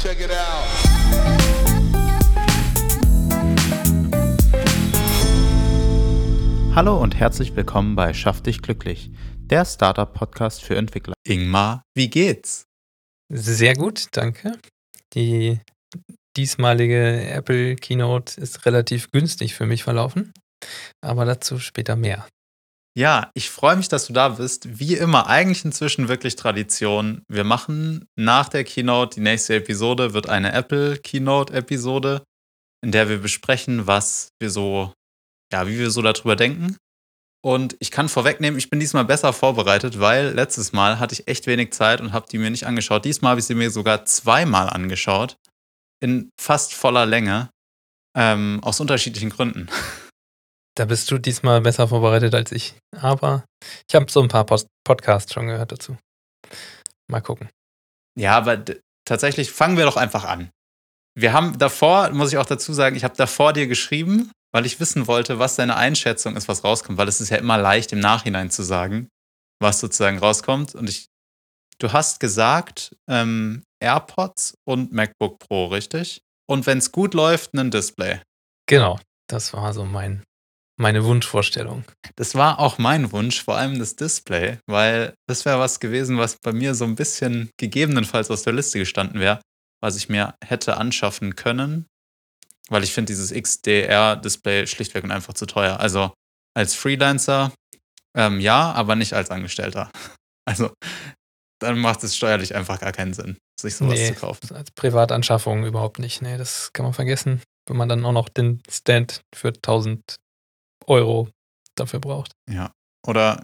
Check it out. Hallo und herzlich willkommen bei Schaff dich glücklich, der Startup-Podcast für Entwickler. Ingmar, wie geht's? Sehr gut, danke. Die diesmalige Apple Keynote ist relativ günstig für mich verlaufen, aber dazu später mehr. Ja, ich freue mich, dass du da bist. Wie immer, eigentlich inzwischen wirklich Tradition. Wir machen nach der Keynote, die nächste Episode wird eine Apple Keynote-Episode, in der wir besprechen, wie wir so darüber denken. Und ich kann vorwegnehmen, ich bin diesmal besser vorbereitet, weil letztes Mal hatte ich echt wenig Zeit und habe die mir nicht angeschaut. Diesmal habe ich sie mir sogar zweimal angeschaut, in fast voller Länge, aus unterschiedlichen Gründen. Da bist du diesmal besser vorbereitet als ich, aber ich habe so ein paar Podcasts schon gehört dazu. Mal gucken. Ja, aber tatsächlich fangen wir doch einfach an. Wir haben davor, muss ich auch dazu sagen, ich habe davor dir geschrieben, weil ich wissen wollte, was deine Einschätzung ist, was rauskommt, weil es ist ja immer leicht im Nachhinein zu sagen, was sozusagen rauskommt. Und du hast gesagt, AirPods und MacBook Pro, richtig? Und wenn es gut läuft, ein Display. Genau, das war so meine Wunschvorstellung. Das war auch mein Wunsch, vor allem das Display, weil das wäre was gewesen, was bei mir so ein bisschen gegebenenfalls aus der Liste gestanden wäre, was ich mir hätte anschaffen können, weil ich finde dieses XDR-Display schlichtweg und einfach zu teuer. Also als Freelancer, ja, aber nicht als Angestellter. Also dann macht es steuerlich einfach gar keinen Sinn, sich sowas zu kaufen. Als Privatanschaffung überhaupt nicht. Nee, das kann man vergessen, wenn man dann auch noch den Stand für 1.000 Euro dafür braucht. Ja. Oder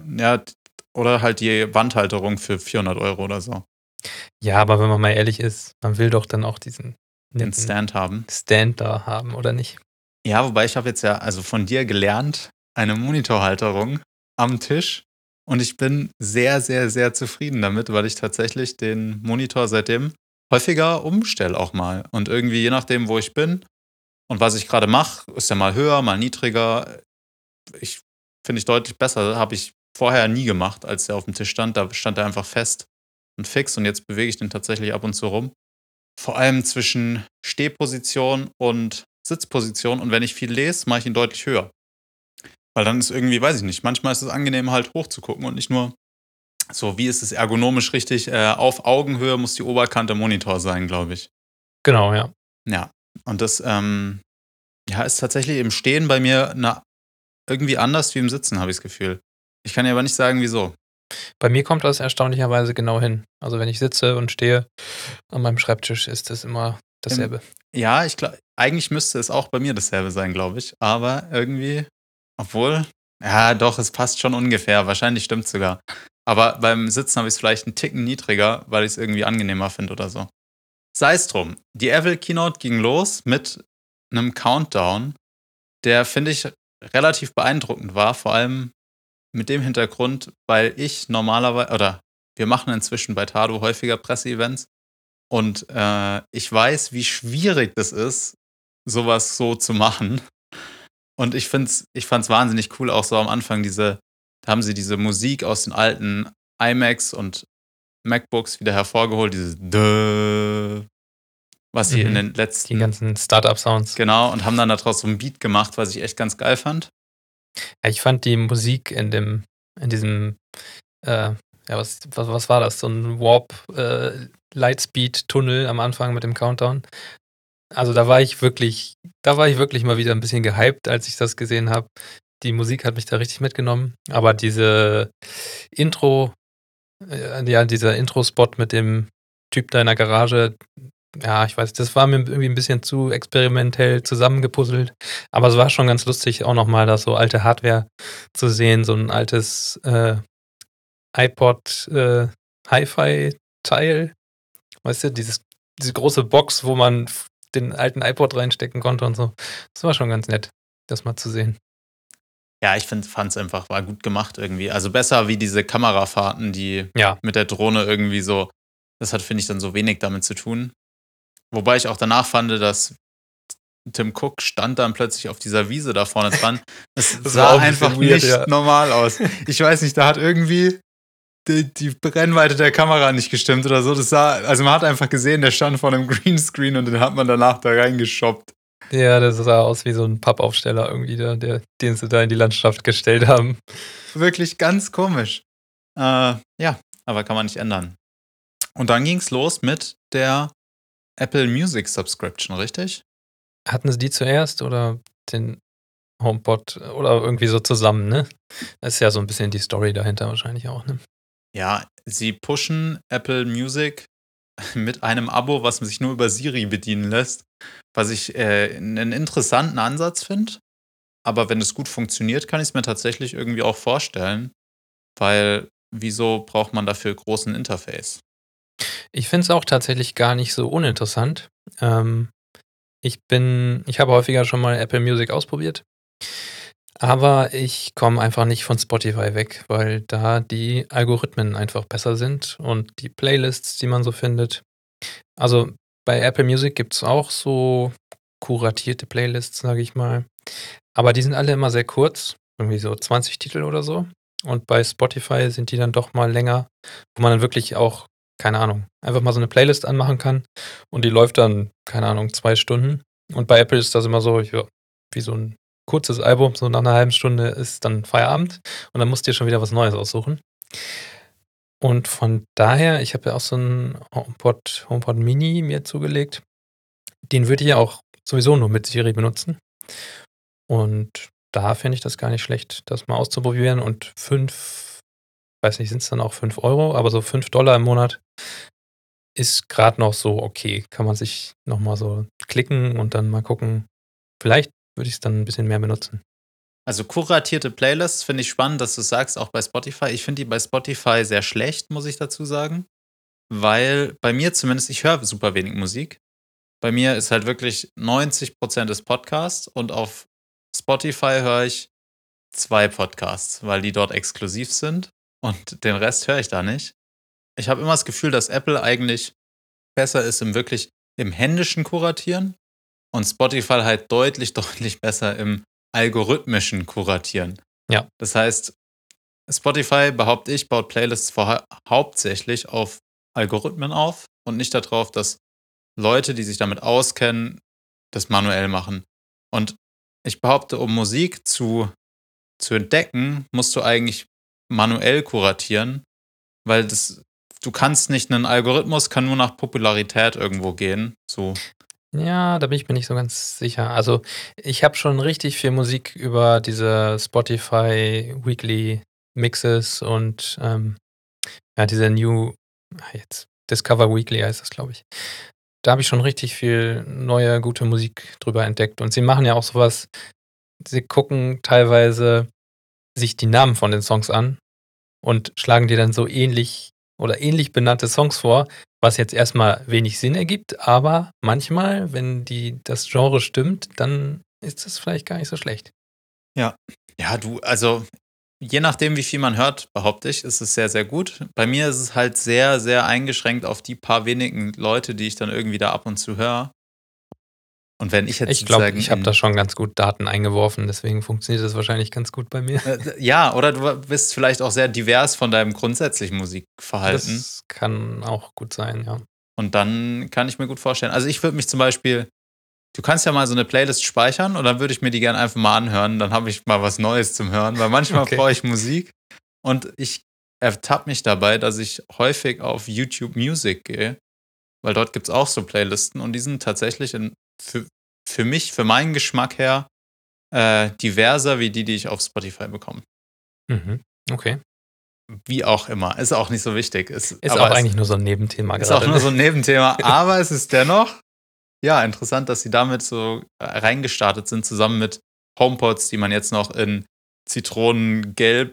halt die Wandhalterung für 400 Euro oder so. Ja, aber wenn man mal ehrlich ist, man will doch dann auch diesen Den Stand haben. Stand da haben, oder nicht? Ja, wobei ich habe jetzt ja also von dir gelernt, eine Monitorhalterung am Tisch. Und ich bin sehr, sehr, sehr zufrieden damit, weil ich tatsächlich den Monitor seitdem häufiger umstelle auch mal. Und irgendwie je nachdem, wo ich bin und was ich gerade mache, ist der mal höher, mal niedriger. Finde ich deutlich besser. Habe ich vorher nie gemacht, als der auf dem Tisch stand. Da stand er einfach fest und fix. Und jetzt bewege ich den tatsächlich ab und zu rum. Vor allem zwischen Stehposition und Sitzposition. Und wenn ich viel lese, mache ich ihn deutlich höher. Weil dann ist irgendwie, weiß ich nicht, manchmal ist es angenehm, halt hoch zu gucken und nicht nur so, wie ist es ergonomisch richtig, auf Augenhöhe muss die Oberkante Monitor sein, glaube ich. Genau, ja. Ja, und das ist tatsächlich im Stehen bei mir irgendwie anders wie im Sitzen, habe ich das Gefühl. Ich kann dir aber nicht sagen, wieso. Bei mir kommt das erstaunlicherweise genau hin. Also wenn ich sitze und stehe an meinem Schreibtisch, ist das immer dasselbe. Ja, ich glaube, eigentlich müsste es auch bei mir dasselbe sein, glaube ich. Aber irgendwie, obwohl, ja doch, es passt schon ungefähr. Wahrscheinlich stimmt es sogar. Aber beim Sitzen habe ich es vielleicht einen Ticken niedriger, weil ich es irgendwie angenehmer finde oder so. Sei es drum. Die Apple Keynote ging los mit einem Countdown, der, finde ich, relativ beeindruckend war. Vor allem mit dem Hintergrund, weil ich normalerweise, oder wir machen inzwischen bei Tado häufiger Presseevents und ich weiß, wie schwierig das ist, sowas so zu machen. Und ich fand's wahnsinnig cool, auch so am Anfang da haben sie diese Musik aus den alten iMacs und MacBooks wieder hervorgeholt, dieses Dö, was sie in den letzten... Die ganzen Startup-Sounds. Genau, und haben dann daraus so ein Beat gemacht, was ich echt ganz geil fand. Ja, ich fand die Musik in diesem, was war das? So ein Warp Lightspeed-Tunnel am Anfang mit dem Countdown. Also da war ich wirklich mal wieder ein bisschen gehypt, als ich das gesehen habe. Die Musik hat mich da richtig mitgenommen. Aber diese dieser Intro-Spot mit dem Typ da in der Garage, ja, ich weiß, das war mir irgendwie ein bisschen zu experimentell zusammengepuzzelt. Aber es war schon ganz lustig, auch nochmal da so alte Hardware zu sehen, so ein altes iPod Hi-Fi-Teil. Weißt du, diese große Box, wo man den alten iPod reinstecken konnte und so. Das war schon ganz nett, das mal zu sehen. Ja, ich fand es einfach, war gut gemacht irgendwie. Also besser wie diese Kamerafahrten, die Ja. mit der Drohne irgendwie so, das hat, finde ich, dann so wenig damit zu tun. Wobei ich auch danach fand, dass Tim Cook stand dann plötzlich auf dieser Wiese da vorne dran. Das sah war auch ein einfach bisschen weird, nicht ja. normal aus. Ich weiß nicht, da hat irgendwie, die Brennweite der Kamera nicht gestimmt oder so. Also man hat einfach gesehen, der stand vor einem Greenscreen und den hat man danach da reingeshoppt. Ja, das sah aus wie so ein Pappaufsteller irgendwie, den sie da in die Landschaft gestellt haben. Wirklich ganz komisch. Ja, aber kann man nicht ändern. Und dann ging's los mit der Apple Music Subscription, richtig? Hatten sie die zuerst oder den HomePod oder irgendwie so zusammen, ne? Das ist ja so ein bisschen die Story dahinter wahrscheinlich auch, ne? Ja, sie pushen Apple Music mit einem Abo, was sich nur über Siri bedienen lässt, was ich einen interessanten Ansatz finde. Aber wenn es gut funktioniert, kann ich es mir tatsächlich irgendwie auch vorstellen, weil wieso braucht man dafür großen Interface? Ich finde es auch tatsächlich gar nicht so uninteressant. Ähm, ich habe häufiger schon mal Apple Music ausprobiert, aber ich komme einfach nicht von Spotify weg, weil da die Algorithmen einfach besser sind und die Playlists, die man so findet. Also, bei Apple Music gibt's auch so kuratierte Playlists, sage ich mal, aber die sind alle immer sehr kurz, irgendwie so 20 Titel oder so. Und bei Spotify sind die dann doch mal länger, wo man dann wirklich auch, keine Ahnung, einfach mal so eine Playlist anmachen kann und die läuft dann, keine Ahnung, 2 Stunden. Und bei Apple ist das immer so, ja, wie so ein kurzes Album, so nach einer halben Stunde ist dann Feierabend und dann musst du dir schon wieder was Neues aussuchen. Und von daher, ich habe ja auch so 'n HomePod Mini mir zugelegt. Den würde ich ja auch sowieso nur mit Siri benutzen. Und da fände ich das gar nicht schlecht, das mal auszuprobieren und 5, weiß nicht, sind's dann auch 5 €, aber so 5 $ im Monat ist grad noch so okay. Kann man sich noch mal so klicken und dann mal gucken. Vielleicht würde ich's dann 'n bisschen mehr benutzen. Also kuratierte Playlists finde ich spannend, dass du sagst, auch bei Spotify. Ich finde die bei Spotify sehr schlecht, muss ich dazu sagen, weil bei mir zumindest, ich höre super wenig Musik. Bei mir ist halt wirklich 90% des Podcasts und auf Spotify höre ich 2 Podcasts, weil die dort exklusiv sind und den Rest höre ich da nicht. Ich habe immer das Gefühl, dass Apple eigentlich besser ist im händischen Kuratieren und Spotify halt deutlich, deutlich besser im algorithmischen Kuratieren. Ja. Das heißt, Spotify, behaupte ich, baut Playlists hauptsächlich auf Algorithmen auf und nicht darauf, dass Leute, die sich damit auskennen, das manuell machen. Und ich behaupte, um Musik zu entdecken, musst du eigentlich manuell kuratieren, weil du kannst nicht, einen Algorithmus kann nur nach Popularität irgendwo gehen. So, Ja, da bin ich mir nicht so ganz sicher. Also, ich habe schon richtig viel Musik über diese Spotify Weekly Mixes und, ja, diese jetzt Discover Weekly heißt das, glaube ich. Da habe ich schon richtig viel neue, gute Musik drüber entdeckt. Und sie machen ja auch so was, sie gucken teilweise sich die Namen von den Songs an und schlagen dir dann so ähnlich benannte Songs vor, was jetzt erst mal wenig Sinn ergibt, aber manchmal, wenn das Genre stimmt, dann ist es vielleicht gar nicht so schlecht. ja. Ja, also je nachdem, wie viel man hört, behaupte ich, ist es sehr, sehr gut. Bei mir ist es halt sehr, sehr eingeschränkt auf die paar wenigen Leute, die ich dann irgendwie da ab und zu höre. Und wenn ich jetzt Ich glaube, sozusagen ich habe da schon ganz gut Daten eingeworfen, deswegen funktioniert das wahrscheinlich ganz gut bei mir. ja, oder du bist vielleicht auch sehr divers von deinem grundsätzlichen Musikverhalten. Das kann auch gut sein, ja. Und dann kann ich mir gut vorstellen. Also ich würde mich zum Beispiel, du kannst ja mal so eine Playlist speichern und dann würde ich mir die gerne einfach mal anhören. Dann habe ich mal was Neues zum Hören, weil manchmal Okay. brauche ich Musik und ich ertappe mich dabei, dass ich häufig auf YouTube Music gehe, weil dort gibt es auch so Playlisten und die sind tatsächlich für mich, für meinen Geschmack her, diverser wie die ich auf Spotify bekomme. Mhm. Okay. Wie auch immer, ist auch nicht so wichtig. Ist auch eigentlich nur so 'n Nebenthema Ist auch grade, nur ne? so ein Nebenthema, aber es ist dennoch, ja, interessant, dass sie damit so reingestartet sind, zusammen mit HomePods, die man jetzt noch in Zitronengelb,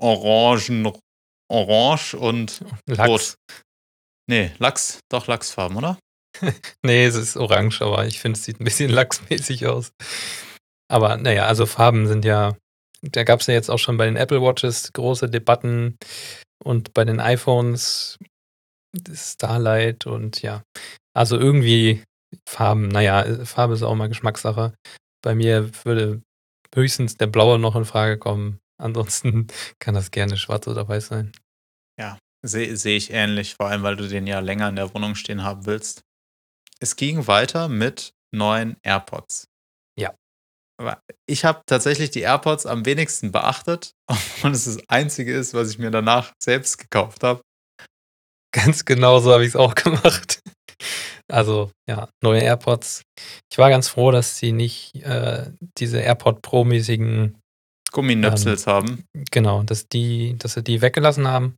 Orange und Rot. Lachs. Ne, Lachs, doch Lachsfarben, oder? Ne, es ist orange, aber ich finde, es sieht 'n bisschen lachsmäßig aus. Aber na ja, also Farben sind ja, da gab's ja jetzt auch schon bei den Apple Watches große Debatten und bei den iPhones das Starlight und ja. Also irgendwie Farben, na ja, Farbe ist auch mal Geschmackssache. Bei mir würde höchstens der Blaue noch in Frage kommen. Ansonsten kann das gerne schwarz oder weiß sein. Ja, sehe ich ähnlich, vor allem, weil du den ja länger in der Wohnung stehen haben willst. Es ging weiter mit neuen AirPods. Ja. Aber ich habe tatsächlich die AirPods am wenigsten beachtet und es das Einzige ist, was ich mir danach selbst gekauft habe. Ganz genau so habe ich's auch gemacht. Also, ja, neue AirPods. Ich war ganz froh, dass sie nicht, diese AirPod Pro-mäßigen, ähm Gumminüpsels haben. genau, dass sie die weggelassen haben.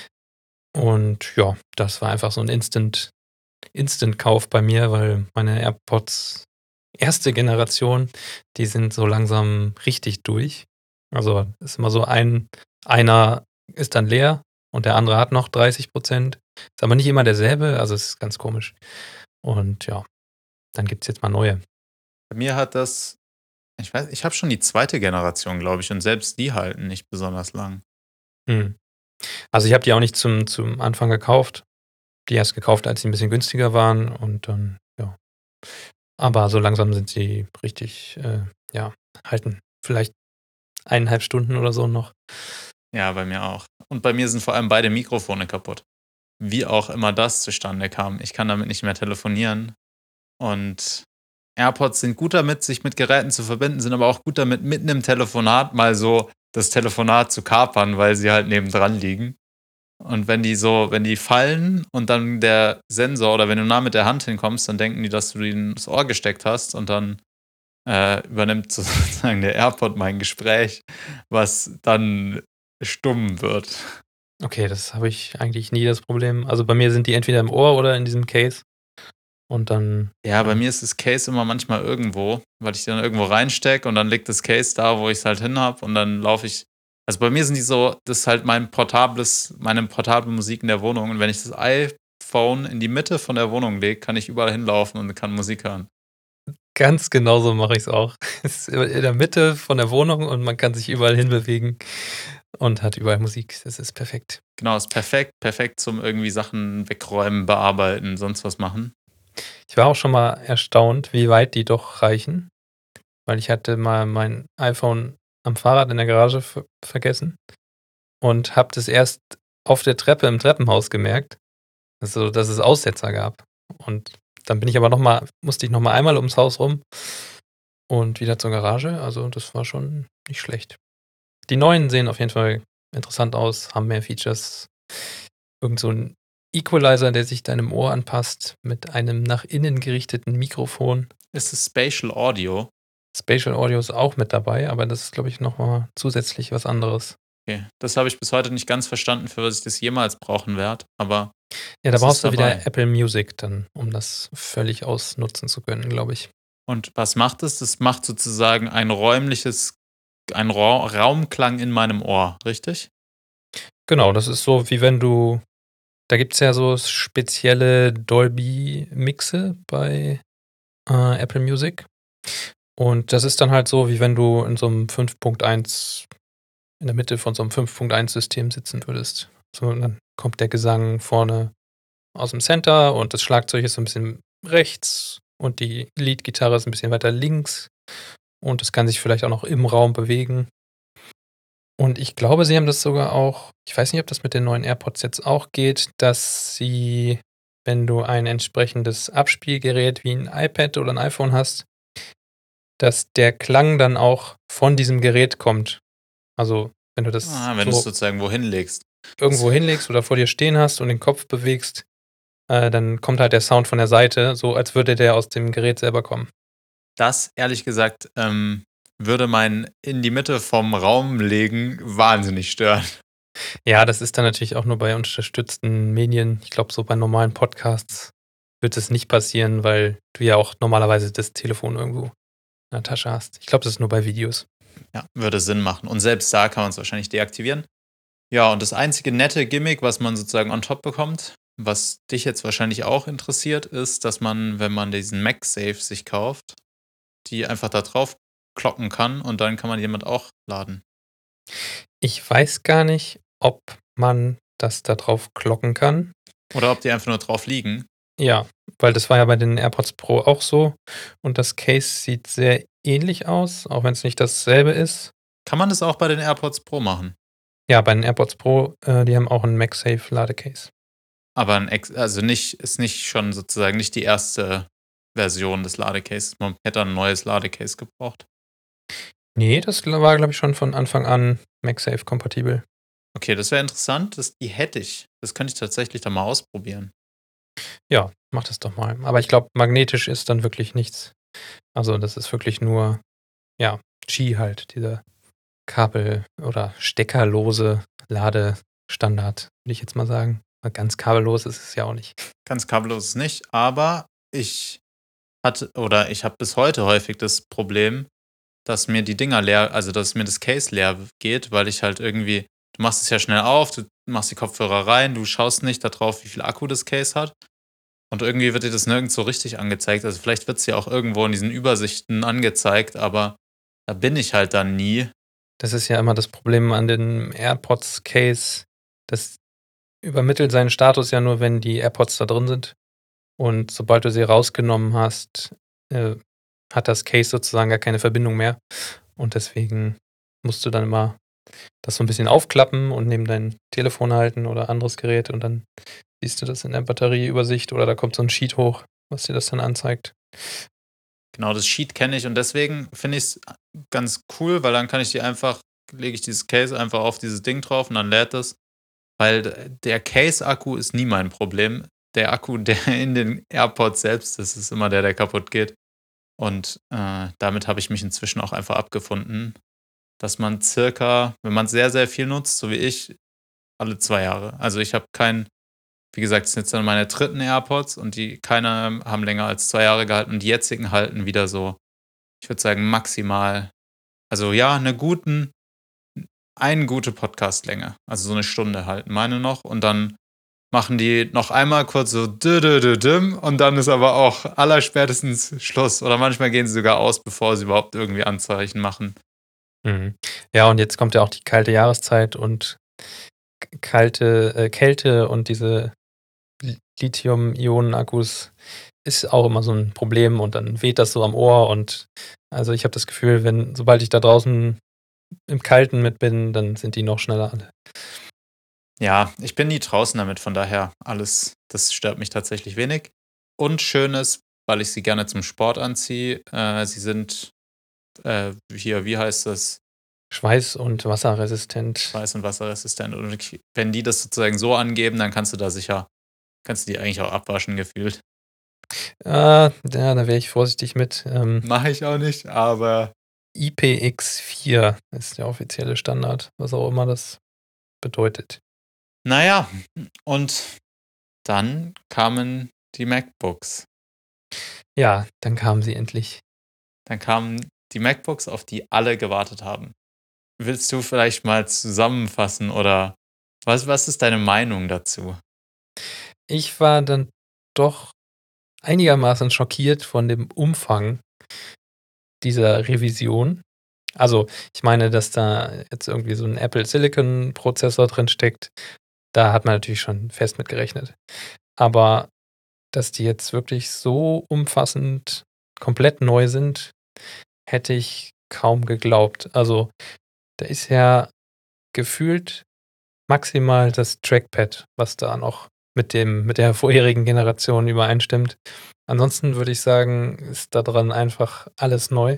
Und ja, das war einfach so 'n Instant-Kauf bei mir, weil meine AirPods erste Generation, die sind so langsam richtig durch. Also, ist immer so einer ist dann leer und der andere hat noch 30%. Ist aber nicht immer derselbe, also, ist ganz komisch. Und ja, dann gibt's jetzt mal neue. Bei mir hat das ich habe schon die zweite Generation, glaube ich, und selbst die halten nicht besonders lang. Mhm. Also, ich habe die auch nicht zum Anfang gekauft. Die erst gekauft, als sie 'n bisschen günstiger waren und dann ja. Aber so langsam sind sie richtig, ja, halten vielleicht 1,5 Stunden oder so noch. Ja, bei mir auch. Und bei mir sind vor allem beide Mikrofone kaputt. Wie auch immer das zustande kam. Ich kann damit nicht mehr telefonieren. Und AirPods sind gut damit, sich mit Geräten zu verbinden, sind aber auch gut damit, mitten im Telefonat mal so das Telefonat zu kapern, weil sie halt nebendran liegen. Und wenn die fallen und dann der Sensor oder wenn du nah mit der Hand hinkommst, dann denken die, dass du ihnen ins Ohr gesteckt hast und dann übernimmt sozusagen der AirPod mein Gespräch, was dann stumm wird. Okay, das habe ich eigentlich nie das Problem. Also, bei mir sind die entweder im Ohr oder in diesem Case und dann Ja, bei ja. mir ist das Case immer manchmal irgendwo, weil ich die dann irgendwo reinstecke und dann liegt das Case da, wo ich's halt hin habe und dann laufe ich also, bei mir sind die so das ist halt meine portable Musik in der Wohnung und wenn ich das iPhone in die Mitte von der Wohnung lege, kann ich überall hinlaufen und kann Musik hören. Ganz genau so mache ich's auch. Ist in der Mitte von der Wohnung und man kann sich überall hinbewegen und hat überall Musik. Das ist perfekt. Genau, ist perfekt zum irgendwie Sachen wegräumen, bearbeiten, sonst was machen. Ich war auch schon mal erstaunt, wie weit die doch reichen, weil ich hatte mal mein iPhone am Fahrrad in der Garage vergessen und habe das erst auf der Treppe im Treppenhaus gemerkt, also, dass es Aussetzer gab. Und dann bin ich aber musste ich noch mal einmal ums Haus rum und wieder zur Garage. Also, das war schon nicht schlecht. Die neuen sehen auf jeden Fall interessant aus, haben mehr Features. Irgend so 'n Equalizer, der sich deinem Ohr anpasst mit einem nach innen gerichteten Mikrofon. Ist es Spatial Audio? Spatial Audio ist auch mit dabei, aber das ist, glaube ich, noch mal zusätzlich was anderes. Okay, das habe ich bis heute nicht ganz verstanden, für was ich das jemals brauchen werde, aber Ja, da es ist brauchst du dabei. wieder Apple Music dann, um das völlig ausnutzen zu können, glaube ich. Und was macht es? Das macht sozusagen ein Raumklang in meinem Ohr, richtig? Genau, das ist so, wie wenn du da gibt's ja so spezielle Dolby-Mixe bei, Apple Music. Und das ist dann halt so, wie wenn du in so 'nem 5.1 in der Mitte von so 'nem 5.1 System sitzen würdest. So, und dann kommt der Gesang vorne aus'm Center und das Schlagzeug ist so 'n bisschen rechts und die Leadgitarre ist 'n bisschen weiter links und es kann sich vielleicht auch noch im Raum bewegen. Und ich glaube, sie haben das sogar auch ich weiß nicht, ob das mit den neuen AirPods jetzt auch geht, dass sie, wenn du ein entsprechendes Abspielgerät wie 'n iPad oder 'n iPhone hast, dass der Klang dann auch von diesem Gerät kommt. Also, wenn du das Ah, wenn du's so sozusagen wohin legst. Das irgendwo hinlegst oder vor dir stehen hast und den Kopf bewegst, dann kommt halt der Sound von der Seite, so als würde der aus dem Gerät selber kommen. das ehrlich gesagt, würde mein in die Mitte vom Raum legen wahnsinnig stören. Ja, das ist dann natürlich auch nur bei unterstützten Medien. Ich glaube, so bei normalen Podcasts wird es nicht passieren, weil du ja auch normalerweise das Telefon irgendwo in der Tasche hast. Ich glaube, das ist nur bei Videos. Ja, würde Sinn machen und selbst da kann man's wahrscheinlich deaktivieren. Ja, und das einzige nette Gimmick, was man sozusagen on top bekommt, was dich jetzt wahrscheinlich auch interessiert, ist, dass man, wenn man diesen MagSafe sich kauft, die einfach da drauf kloppen kann und dann kann man jemand auch laden. Ich weiß gar nicht, ob man das da drauf kloppen kann. Oder ob die einfach nur drauf liegen. Ja, weil das war ja bei den AirPods Pro auch so und das Case sieht sehr ähnlich aus, auch wenn's nicht dasselbe ist. Kann man das auch bei den AirPods Pro machen? Ja, bei den AirPods Pro, die haben auch 'n MagSafe-Ladecase. Aber also nicht, ist nicht schon sozusagen nicht die erste Version des Ladecases. Man hätte ein neues Ladecase gebraucht. Ne, das war, glaube ich, schon von Anfang an MagSafe-kompatibel. Okay, das wäre interessant. Die hätte ich. Das könnte ich tatsächlich dann mal ausprobieren. Ja, mach das doch mal. Aber ich glaube, magnetisch ist dann wirklich nichts. Also, das ist wirklich nur, ja, Qi halt, dieser kabel oder steckerlose Ladestandard, würde ich jetzt mal sagen. Weil ganz kabellos ist es ja auch nicht. Ganz kabellos ist nicht, aber ich habe bis heute häufig das Problem, dass mir die Dinger leer, also dass mir das Case leer geht, weil ich halt irgendwie, du machst es ja schnell auf, du machst die Kopfhörer rein, du schaust nicht darauf, wie viel Akku das Case hat. Und irgendwie wird dir das nirgends so richtig angezeigt. Also vielleicht wird es ja auch irgendwo in diesen Übersichten angezeigt, aber da bin ich halt dann nie. Das ist ja immer das Problem an den AirPods Case. Das übermittelt seinen Status ja nur, wenn die AirPods da drin sind. Und sobald du sie rausgenommen hast, äh, hat das Case sozusagen gar keine Verbindung mehr. Und deswegen musst du dann immer das so ein bisschen aufklappen und neben dein Telefon halten oder anderes Gerät und dann siehst du das in der Batterieübersicht oder da kommt so 'n Sheet hoch, was dir das dann anzeigt. Genau, das Sheet kenne ich und deswegen finde ich es ganz cool, weil dann kann ich die einfach, lege ich dieses Case einfach auf dieses Ding drauf und dann lädt es. Weil der Case-Akku ist nie mein Problem. Der Akku, der in den AirPods selbst ist, ist immer der kaputt geht. Und damit habe ich mich inzwischen auch einfach abgefunden, dass man circa, wenn man sehr, sehr viel nutzt, so wie ich, alle 2 Jahre. Also ich habe keinen, wie gesagt, das sind jetzt dann meine dritten AirPods und die keine haben länger als 2 Jahre gehalten und die jetzigen halten wieder so, ich würde sagen, maximal, also ja, eine gute Podcastlänge. Also so eine Stunde halten meine noch und dann machen die noch einmal kurz so dü und dann ist aber auch allerspätestens Schluss. Oder manchmal gehen sie sogar aus, bevor sie überhaupt irgendwie Anzeichen machen. Mhm. Ja, und jetzt kommt ja auch die kalte Jahreszeit und Kälte und diese Lithium-Ionen-Akkus ist auch immer so 'n Problem und dann weht das so am Ohr und also, ich habe das Gefühl, sobald ich da draußen im Kalten mit bin, dann sind die noch schneller alle. Ja, ich bin nie draußen damit, von daher alles, das stört mich tatsächlich wenig. Und schön ist, weil ich sie gerne zum Sport anziehe, sie sind hier, wie heißt das? Schweiß und wasserresistent. Schweiß- und wasserresistent. Und wenn die das sozusagen so angeben, dann kannst du die eigentlich auch abwaschen gefühlt. Ja, da wäre ich vorsichtig mit. Mache ich auch nicht, aber IPX4 ist der offizielle Standard, was auch immer das bedeutet. naja, und dann kamen die MacBooks. Ja, dann kamen sie endlich. Dann kamen die MacBooks, auf die alle gewartet haben. Willst du vielleicht mal zusammenfassen oder was ist deine Meinung dazu? Ich war dann doch einigermaßen schockiert von dem Umfang dieser Revision. Also, ich meine, dass da jetzt irgendwie so 'n Apple Silicon Prozessor drin steckt, da hat man natürlich schon fest mit gerechnet. Aber dass die jetzt wirklich so umfassend komplett neu sind, hätte ich kaum geglaubt. Also, da ist ja gefühlt maximal das Trackpad, was da noch mit der vorherigen Generation übereinstimmt. Ansonsten würde ich sagen, ist da dran einfach alles neu.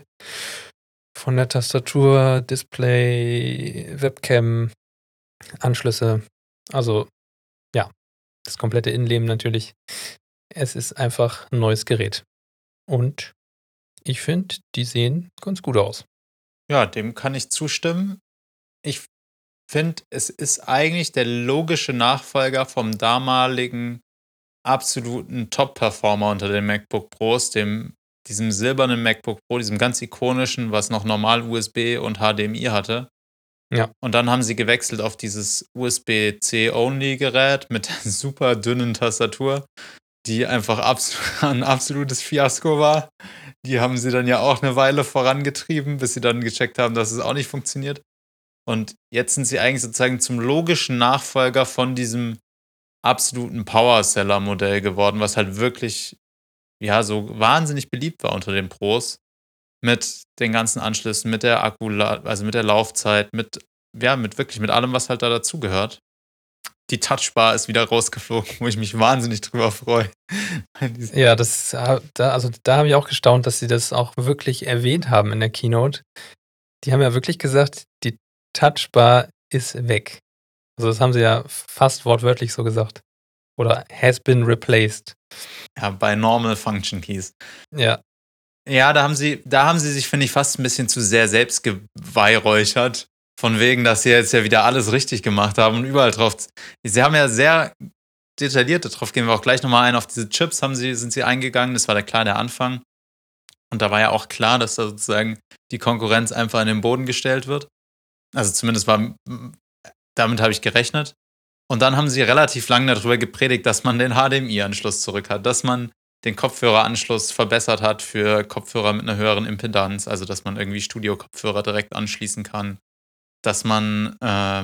Von der Tastatur, Display, Webcam, Anschlüsse. Also, ja, das komplette Innenleben natürlich. Es ist einfach 'n neues Gerät. Und ich finde, die sehen ganz gut aus. Ja, dem kann ich zustimmen. Ich finde, es ist eigentlich der logische Nachfolger vom damaligen absoluten Top-Performer unter den MacBook Pros, diesem silbernen MacBook Pro, diesem ganz ikonischen, was noch normal USB und HDMI hatte. Ja. Und dann haben sie gewechselt auf dieses USB-C-Only-Gerät mit der super dünnen Tastatur, die einfach ein absolutes Fiasko war. Die haben sie dann ja auch eine Weile vorangetrieben, bis sie dann gecheckt haben, dass es auch nicht funktioniert. Und jetzt sind sie eigentlich sozusagen zum logischen Nachfolger von diesem absoluten Power-Seller-Modell geworden, was halt wirklich, ja, so wahnsinnig beliebt war unter den Pros. Mit den ganzen Anschlüssen, mit der also mit der Laufzeit, mit ja, mit allem, was halt da dazugehört. Die Touchbar ist wieder rausgeflogen, wo ich mich wahnsinnig drüber freue. Ja, da habe ich auch gestaunt, dass sie das auch wirklich erwähnt haben in der Keynote. Die haben ja wirklich gesagt, die Touchbar ist weg. Also, das haben sie ja fast wortwörtlich so gesagt. Oder has been replaced. Ja, bei Normal Function Keys. Ja. Ja, da haben sie sich, finde ich, fast ein bisschen zu sehr selbst geweihräuchert. Von wegen, dass sie jetzt ja wieder alles richtig gemacht haben und überall drauf. Sie haben ja sehr detailliert, darauf gehen wir auch gleich nochmal ein, auf diese Chips sind sie eingegangen. Das war klar der Anfang. Und da war ja auch klar, dass da sozusagen die Konkurrenz einfach in den Boden gestellt wird. Also zumindest damit habe ich gerechnet. Und dann haben sie relativ lange darüber gepredigt, dass man den HDMI-Anschluss zurück hat, dass man den Kopfhöreranschluss verbessert hat für Kopfhörer mit einer höheren Impedanz, also dass man irgendwie Studio-Kopfhörer direkt anschließen kann, dass man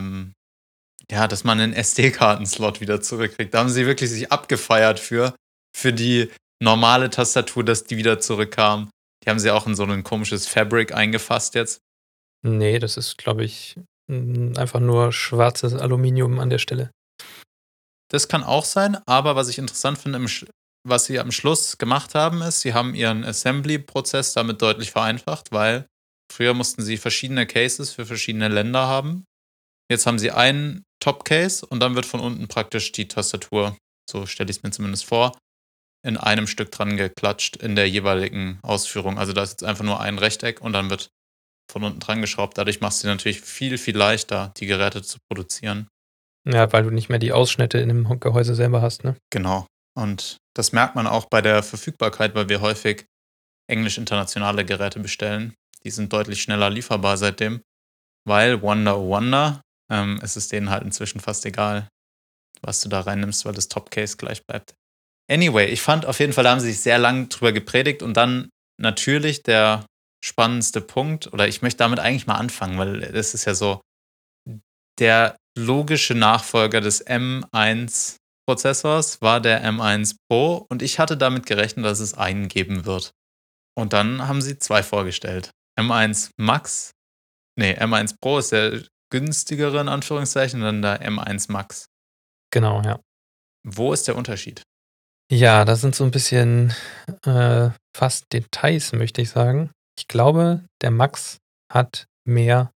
dass man einen SD-Karten-Slot wieder zurückkriegt. Da haben sie wirklich sich abgefeiert für die normale Tastatur, dass die wieder zurückkam. Die haben sie auch in so ein komisches Fabric eingefasst jetzt. Nee, das ist, glaube ich, einfach nur schwarzes Aluminium an der Stelle. Das kann auch sein, aber was ich interessant finde, was sie am Schluss gemacht haben, ist, sie haben ihren Assembly-Prozess damit deutlich vereinfacht, weil früher mussten sie verschiedene Cases für verschiedene Länder haben. Jetzt haben sie einen Top-Case und dann wird von unten praktisch die Tastatur, so stelle ich es mir zumindest vor, in einem Stück dran geklatscht in der jeweiligen Ausführung. Also da ist jetzt einfach nur ein Rechteck und dann wird von unten dran geschraubt. Dadurch machst du natürlich viel, viel leichter, die Geräte zu produzieren. Ja, weil du nicht mehr die Ausschnitte in dem Gehäuse selber hast, ne? Genau. Und das merkt man auch bei der Verfügbarkeit, weil wir häufig englisch-internationale Geräte bestellen. Die sind deutlich schneller lieferbar seitdem, weil Wonder oh Wonder, es ist denen halt inzwischen fast egal, was du da reinnimmst, weil das Topcase gleich bleibt. Anyway, ich fand auf jeden Fall, da haben sie sich sehr lang drüber gepredigt und dann natürlich der spannendste Punkt, oder ich möchte damit eigentlich mal anfangen, weil das ist ja so der logische Nachfolger des M1 Prozessors war der M1 Pro und ich hatte damit gerechnet, dass es einen geben wird. Und dann haben sie zwei vorgestellt. M1 Max, M1 Pro ist der günstigere in Anführungszeichen, und dann der M1 Max. Genau, ja. Wo ist der Unterschied? Ja, das sind so ein bisschen, fast Details, möchte ich sagen. Ich glaube, der Max hat mehr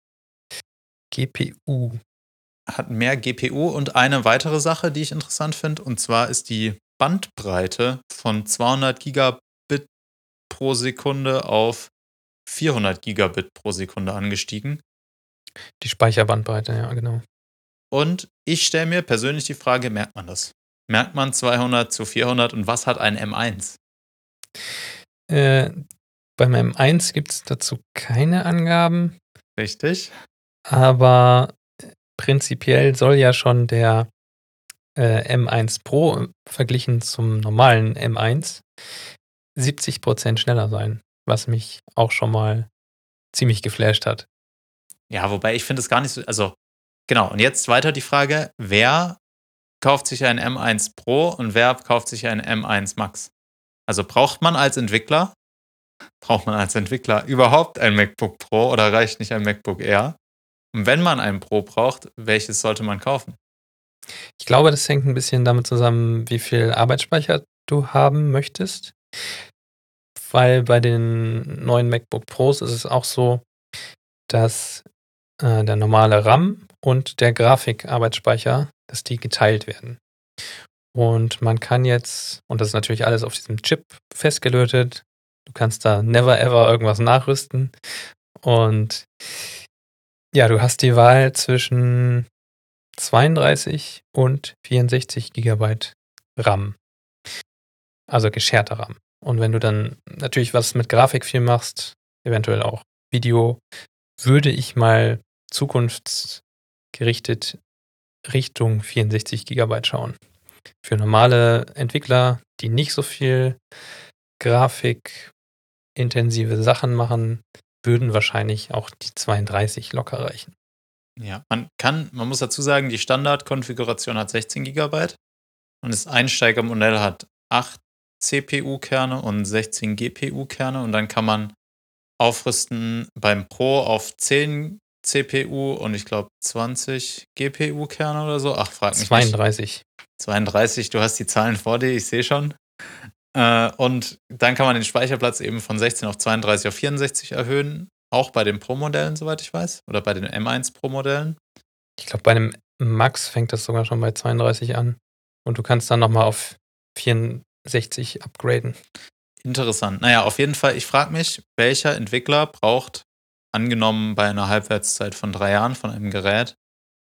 GPU. Hat mehr GPU und eine weitere Sache, die ich interessant finde, und zwar ist die Bandbreite von 200 Gigabit pro Sekunde auf 400 Gigabit pro Sekunde angestiegen. Die Speicherbandbreite, ja, genau. Und ich stelle mir persönlich die Frage, merkt man das? Merkt man 200 zu 400 und was hat ein M1? Äh, Beim M1 gibt es dazu keine Angaben, Richtig? aber prinzipiell soll ja schon der, M1 Pro verglichen zum normalen M1 70% schneller sein, was mich auch schon mal ziemlich geflasht hat. Ja, wobei ich finde es gar nicht so, also genau, und jetzt weiter die Frage, wer kauft sich ein M1 Pro und wer kauft sich ein M1 Max? Also braucht man als Entwickler überhaupt ein MacBook Pro oder reicht nicht ein MacBook Air? Und wenn man ein Pro braucht, welches sollte man kaufen? Ich glaube, das hängt ein bisschen damit zusammen, wie viel Arbeitsspeicher du haben möchtest, weil bei den neuen MacBook Pros ist es auch so, dass, der normale RAM und der Grafikarbeitsspeicher, dass die geteilt werden. Und man kann jetzt und das ist natürlich alles auf diesem Chip festgelötet. Du kannst da never ever irgendwas nachrüsten. Und ja, du hast die Wahl zwischen 32 und 64 Gigabyte RAM, also gescherter RAM. Und wenn du dann natürlich was mit Grafik viel machst, eventuell auch Video, würde ich mal zukunftsgerichtet Richtung 64 Gigabyte schauen. Für normale Entwickler, die nicht so viel grafikintensive Sachen machen, würden wahrscheinlich auch die 32 locker reichen. Ja, man muss dazu sagen, die Standardkonfiguration hat 16 Gigabyte und das Einsteigermodell hat 8 CPU-Kerne und 16 GPU-Kerne und dann kann man aufrüsten beim Pro auf 10 CPU und ich glaube 20 GPU-Kerne oder so. Ach, frag mich nicht. 32. 32, du hast die Zahlen vor dir, ich sehe schon. Und dann kann man den Speicherplatz eben von 16 auf 32 auf 64 erhöhen. Auch bei den Pro-Modellen, soweit ich weiß. Oder bei den M1 Pro-Modellen. Ich glaube, bei einem Max fängt das sogar schon bei 32 an. Und du kannst dann nochmal auf 64 upgraden. Interessant. Naja, auf jeden Fall, ich frage mich, welcher Entwickler braucht, angenommen bei einer Halbwertszeit von 3 Jahren von einem Gerät,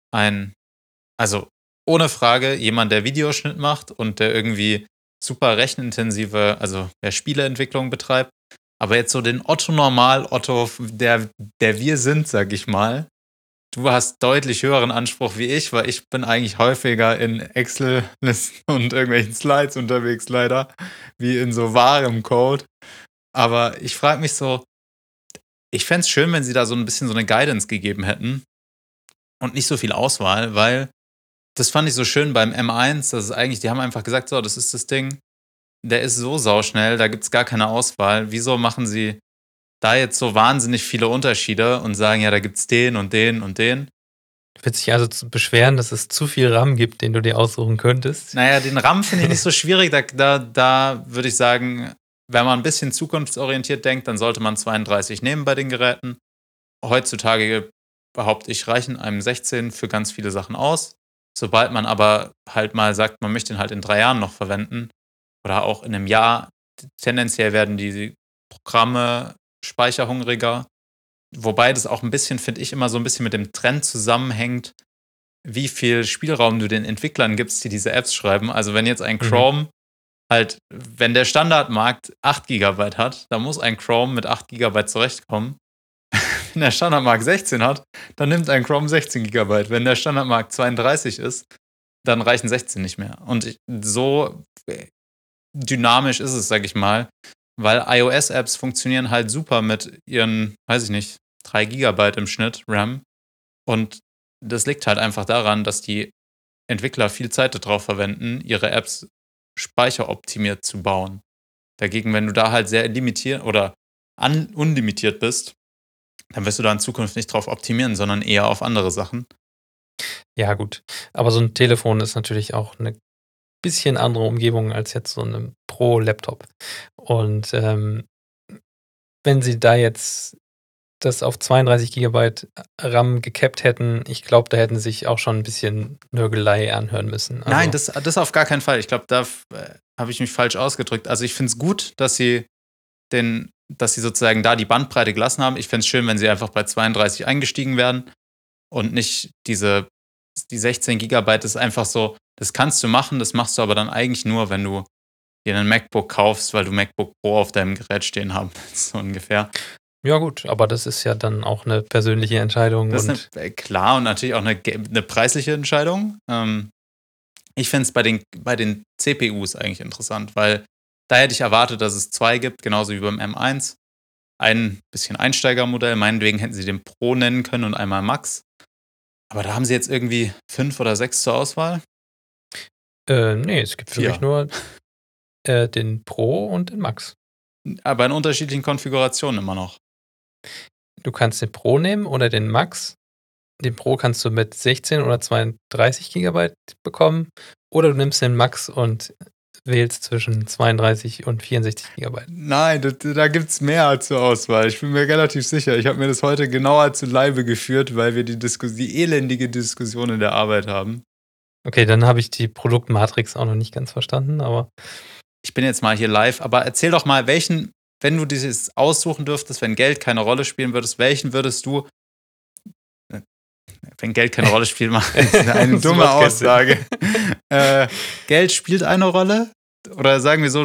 also ohne Frage, jemand, der Videoschnitt macht und der irgendwie super rechenintensive, also der Spieleentwicklung betreibt, aber jetzt so den Otto Normal, Otto, der wir sind, sag ich mal. Du hast deutlich höheren Anspruch wie ich, weil ich bin eigentlich häufiger in Excel-Listen und irgendwelchen Slides unterwegs, leider, wie in so wahrem Code. Aber ich frage mich so, ich fände es schön, wenn sie da so ein bisschen so eine Guidance gegeben hätten und nicht so viel Auswahl, weil das fand ich so schön beim M1, dass es eigentlich, die haben einfach gesagt, so, das ist das Ding, der ist so sauschnell, da gibt es gar keine Auswahl. Wieso machen sie da jetzt so wahnsinnig viele Unterschiede und sagen, ja, da gibt es den und den und den? Du willst dich also beschweren, dass es zu viel RAM gibt, den du dir aussuchen könntest? Naja, den RAM finde ich nicht so schwierig. Da würde ich sagen, wenn man ein bisschen zukunftsorientiert denkt, dann sollte man 32 nehmen bei den Geräten. Heutzutage, behaupte ich, reichen einem 16 für ganz viele Sachen aus. Sobald man aber halt mal sagt, man möchte ihn halt in 3 Jahren noch verwenden oder auch in einem Jahr, tendenziell werden die Programme speicherhungriger. Wobei das auch ein bisschen, finde ich, immer so ein bisschen mit dem Trend zusammenhängt, wie viel Spielraum du den Entwicklern gibst, die diese Apps schreiben. Also wenn jetzt ein Chrome halt, wenn der Standardmarkt 8 GB hat, dann muss ein Chrome mit 8 GB zurechtkommen. Wenn der Standardmarkt 16 hat, dann nimmt ein Chrome 16 GB. Wenn der Standardmarkt 32 ist, dann reichen 16 nicht mehr. Und so dynamisch ist es, sag ich mal, weil iOS-Apps funktionieren halt super mit ihren, weiß ich nicht, 3 GB im Schnitt RAM. Und das liegt halt einfach daran, dass die Entwickler viel Zeit darauf verwenden, ihre Apps speicheroptimiert zu bauen. Dagegen, wenn du da halt sehr limitiert oder unlimitiert bist, dann wirst du da in Zukunft nicht drauf optimieren, sondern eher auf andere Sachen. Ja, gut. Aber so ein Telefon ist natürlich auch eine bisschen andere Umgebung als jetzt so 'ne Pro-Laptop. Und, wenn sie da jetzt das auf 32 Gigabyte RAM gekappt hätten, ich glaube, da hätten sich auch schon ein bisschen Nörgelei anhören müssen. Nein, Also, das auf gar keinen Fall. Ich glaube, da habe ich mich falsch ausgedrückt. Also ich finde es gut, dass sie sozusagen da die Bandbreite gelassen haben. Ich fände es schön, wenn sie einfach bei 32 eingestiegen wären und nicht die 16 Gigabyte ist einfach so, das kannst du machen, das machst du aber dann eigentlich nur, wenn du dir einen MacBook kaufst, weil du MacBook Pro auf deinem Gerät stehen haben willst, so ungefähr. ja gut, aber das ist ja dann auch eine persönliche Entscheidung Das und ist klar und natürlich auch eine preisliche Entscheidung. Ich finde es bei den CPUs eigentlich interessant, weil da hätte ich erwartet, dass es 2 gibt, genauso wie beim M1. Ein bisschen Einsteigermodell, meinetwegen hätten sie den Pro nennen können und einmal Max. Aber da haben sie jetzt irgendwie 5 oder 6 zur Auswahl. ne, es gibt für 4. mich nur, den Pro und den Max. Aber in unterschiedlichen Konfigurationen immer noch. Du kannst den Pro nehmen oder den Max. Den Pro kannst du mit 16 oder 32 Gigabyte bekommen oder du nimmst den Max und wählst zwischen 32 und 64 Gigabyte. Nein, da gibt es mehr zur Auswahl. Ich bin mir relativ sicher. Ich habe mir das heute genauer zu Leibe geführt, weil wir die elendige Diskussion in der Arbeit haben. Okay, dann habe ich die Produktmatrix auch noch nicht ganz verstanden, aber Ich bin jetzt mal hier live, aber erzähl doch mal, wenn du dieses aussuchen dürftest, wenn Geld keine Rolle spielen würdest, welchen würdest du, äh, wenn Geld keine Rolle spielt, macht das ist eine Das dumme macht keinen Sinn. Aussage. Geld spielt eine Rolle? Oder sagen wir so,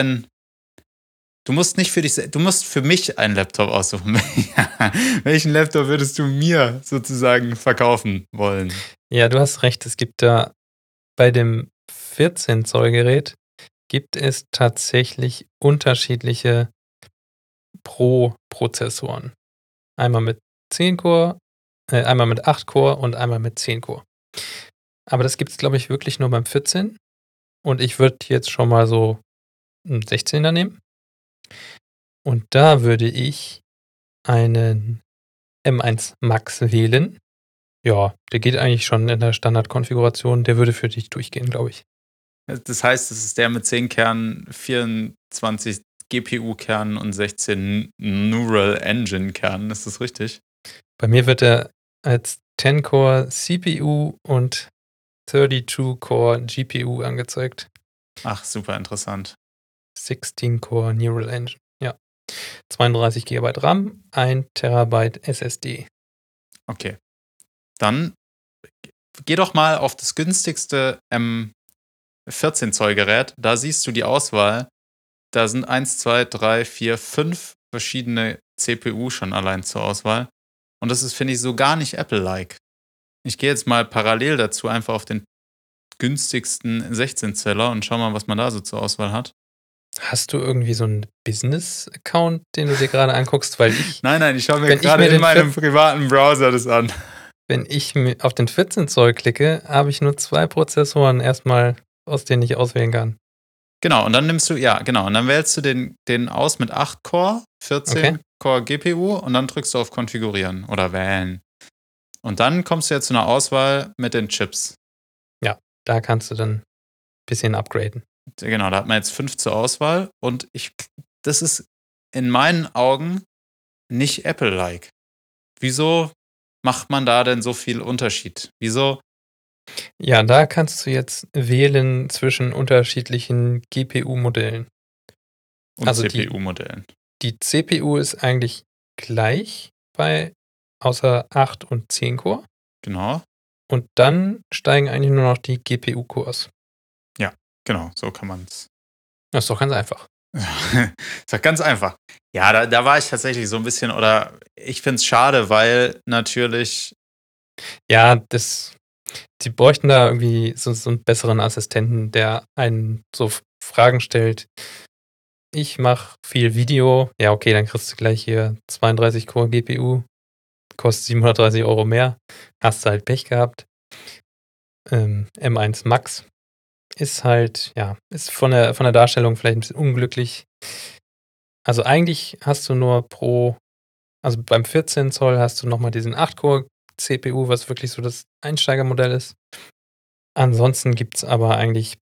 du musst nicht für dich, du musst für mich einen Laptop aussuchen. Welchen Laptop würdest du mir sozusagen verkaufen wollen? Ja, du hast recht, es gibt da bei dem 14 Zoll Gerät gibt es tatsächlich unterschiedliche Pro-Prozessoren. Einmal mit 10 Core, einmal mit 8 Core und einmal mit 10 Core. Aber das gibt's, glaube ich, wirklich nur beim 14 und ich würde jetzt schon mal so 'n 16er nehmen und da würde ich einen M1 Max wählen. Ja, der geht eigentlich schon in der Standardkonfiguration. Der würde für dich durchgehen, glaube ich. Das heißt, es ist der mit 10 Kernen, 24 GPU-Kernen und 16 Neural Engine-Kernen. Ist das richtig? Bei mir wird er als 10-Core CPU und 32-Core GPU angezeigt. Ach, super interessant. 16-Core Neural Engine. Ja. 32 GB RAM, 1 TB SSD. Okay. Dann geh doch mal auf das günstigste 14-Zoll-Gerät. Da siehst du die Auswahl. Da sind 1, 2, 3, 4, 5 verschiedene CPU schon allein zur Auswahl. Und das ist, finde ich, so gar nicht Apple-like. Ich gehe jetzt mal parallel dazu einfach auf den günstigsten 16-Zeller und schau mal, was man da so zur Auswahl hat. Hast du irgendwie so einen Business-Account, den du dir gerade anguckst? Weil ich, Nein, ich schaue mir wenn ich gerade mir in den meinem privaten Browser das an. wenn ich auf den 14 Zoll klicke, habe ich nur 2 Prozessoren erstmal, aus denen ich auswählen kann. Genau, und dann nimmst du, ja, genau, und dann wählst du den aus mit 8 Core, 14 Okay. Core GPU und dann drückst du auf Konfigurieren oder Wählen. Und dann kommst du jetzt zu einer Auswahl mit den Chips. Ja, da kannst du dann ein bisschen upgraden. Genau, da hat man jetzt 5 zur Auswahl und das ist in meinen Augen nicht Apple-like. Wieso macht man da denn so viel Unterschied? Wieso? Ja, da kannst du jetzt wählen zwischen unterschiedlichen GPU-Modellen. Und Also CPU-Modellen. die CPU ist eigentlich gleich bei außer 8 und 10 Core. Genau. Und dann steigen eigentlich nur noch die GPU-Cores. Ja, genau, so kann man es. Das ist doch ganz einfach. Ist doch ganz einfach. Ja, da war ich tatsächlich so ein bisschen, oder ich finde es schade, weil natürlich, Ja, sie bräuchten da irgendwie so einen besseren Assistenten, der einen so Fragen stellt. Ich mache viel Video. Ja, okay, dann kriegst du gleich hier 32 Core GPU, kostet 730 Euro mehr. Hast du halt Pech gehabt. M1 Max ist halt, ja, ist von der Darstellung vielleicht ein bisschen unglücklich. Also eigentlich hast du nur also beim 14 Zoll hast du nochmal diesen 8-Core CPU, was wirklich so das Einsteigermodell ist. Ansonsten gibt es aber eigentlich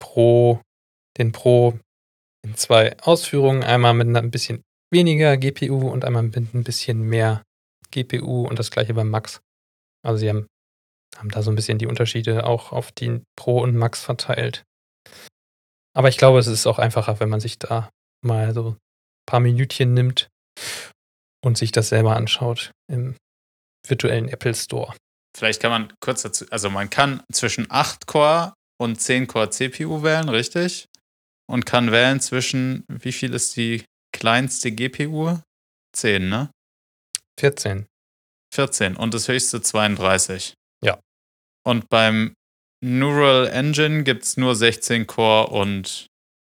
den Pro in 2 Ausführungen. Einmal mit ein bisschen weniger GPU und einmal mit ein bisschen mehr GPU und das gleiche beim Max. Also sie haben da so ein bisschen die Unterschiede auch auf die Pro und Max verteilt. Aber ich glaube, es ist auch einfacher, wenn man sich da mal so ein paar Minütchen nimmt und sich das selber anschaut im virtuellen Apple Store. vielleicht kann man kurz dazu, also man kann zwischen 8 Core und 10 Core CPU wählen, richtig? Und kann wählen zwischen, wie viel ist die kleinste GPU? 10, ne? 14. 14 und das höchste 32. Ja. Und beim Neural Engine gibt es nur 16 Core und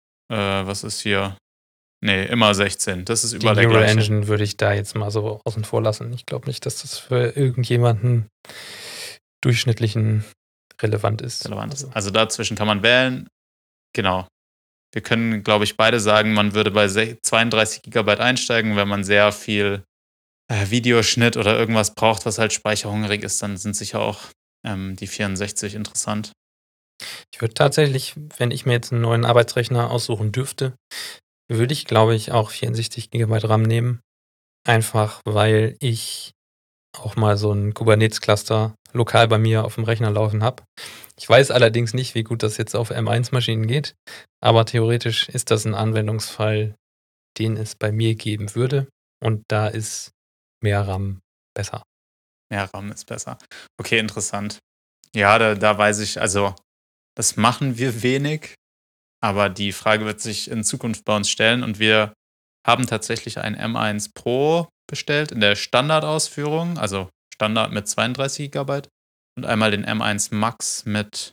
was ist hier? Nee, immer 16. Das ist Die überall der Neural gleiche. Engine würde ich da jetzt mal so außen vor lassen. Ich glaube nicht, dass das für irgendjemanden durchschnittlichen relevant ist. Relevant ist. Also dazwischen kann man wählen. Genau. Wir können, glaube ich, beide sagen, man würde bei 32 GB einsteigen. Wenn man sehr viel Videoschnitt oder irgendwas braucht, was halt speicherhungrig ist, dann sind sicher auch die 64 interessant. Ich würde tatsächlich, wenn ich mir jetzt einen neuen Arbeitsrechner aussuchen dürfte, würde ich, glaube ich, auch 64 GB RAM nehmen. Einfach, weil ich auch mal so ein Kubernetes-Cluster lokal bei mir auf dem Rechner laufen habe. Ich weiß allerdings nicht, wie gut das jetzt auf M1-Maschinen geht, aber theoretisch ist das ein Anwendungsfall, den es bei mir geben würde und da ist mehr RAM besser. Mehr RAM ist besser. Okay, interessant. Ja, da weiß ich, also das machen wir wenig, aber die Frage wird sich in Zukunft bei uns stellen und wir haben tatsächlich ein M1 Pro bestellt in der Standardausführung, also Standard mit 32 GB und einmal den M1 Max mit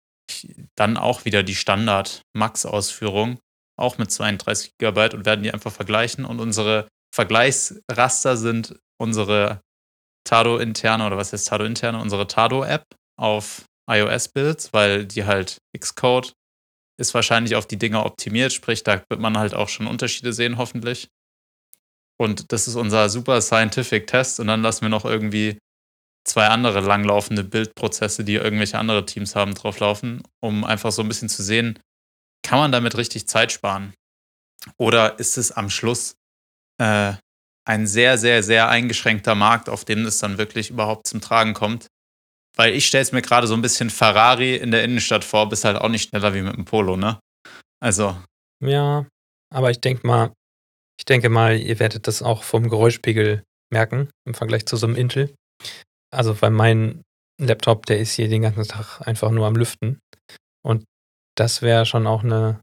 dann auch wieder die Standard Max-Ausführung, auch mit 32 GB und werden die einfach vergleichen und unsere Vergleichsraster sind unsere Tado-interne, oder was heißt Tado-interne, unsere Tado-App auf iOS-Builds, weil die halt Xcode ist wahrscheinlich auf die Dinger optimiert, sprich, da wird man halt auch schon Unterschiede sehen, hoffentlich. Und das ist unser super Scientific Test und dann lassen wir noch irgendwie 2 andere langlaufende Bildprozesse, die irgendwelche andere Teams haben, drauflaufen, um einfach so ein bisschen zu sehen, kann man damit richtig Zeit sparen? Oder ist es am Schluss, äh, ein sehr, sehr, sehr eingeschränkter Markt, auf dem es dann wirklich überhaupt zum Tragen kommt? Weil ich stelle es mir gerade so ein bisschen Ferrari in der Innenstadt vor, bist halt auch nicht schneller wie mit dem Polo, ne? Also, Ja, aber ich denke mal, ihr werdet das auch vom Geräuschpegel merken im Vergleich zu so einem Intel. Also, weil mein Laptop, der ist hier den ganzen Tag einfach nur am Lüften und das wäre schon auch eine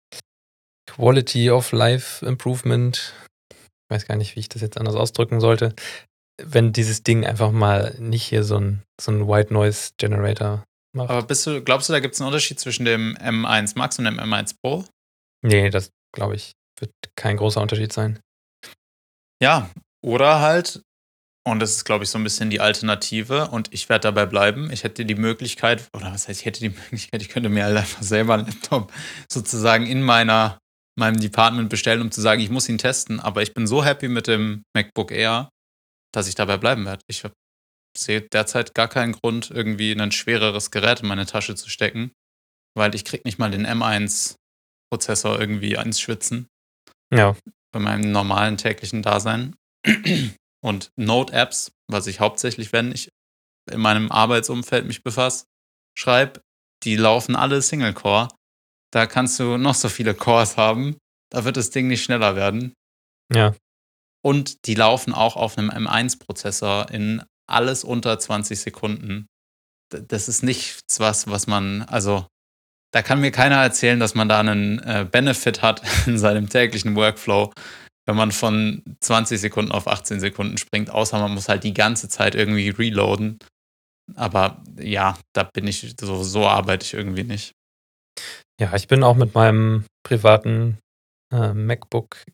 Quality of Life Improvement. Ich weiß gar nicht, wie ich das jetzt anders ausdrücken sollte, wenn dieses Ding einfach mal nicht hier so 'n White Noise Generator aber macht. glaubst du, da gibt's 'n Unterschied zwischen dem M1 Max und dem M1 Pro? Ne, das glaube ich, wird kein großer Unterschied sein. Ja, oder halt und das ist, glaube ich, so ein bisschen die Alternative und ich werde dabei bleiben. Ich hätte die Möglichkeit oder was heißt, ich hätte die Möglichkeit, ich könnte mir halt einfach selber 'n Laptop sozusagen in meinem Department bestellen, um zu sagen, ich muss ihn testen, aber ich bin so happy mit dem MacBook Air, dass ich dabei bleiben werde. Ich sehe derzeit gar keinen Grund, irgendwie ein schwereres Gerät in meine Tasche zu stecken, weil ich kriege nicht mal den M1-Prozessor irgendwie ans Schwitzen Ja, bei meinem normalen täglichen Dasein. Und Note-Apps, was ich hauptsächlich, wenn ich in meinem Arbeitsumfeld mich befasse, schreibe, die laufen alle Single-Core. Da kannst du noch so viele Cores haben, da wird das Ding nicht schneller werden. ja. Und die laufen auch auf einem M1-Prozessor in alles unter 20 Sekunden. Das ist nichts, was man, also da kann mir keiner erzählen, dass man da einen Benefit hat in seinem täglichen Workflow, wenn man von 20 Sekunden auf 18 Sekunden springt, außer man muss halt die ganze Zeit irgendwie reloaden. Aber ja, da bin ich, so arbeite ich irgendwie nicht. Ja, ich bin auch mit meinem privaten, MacBook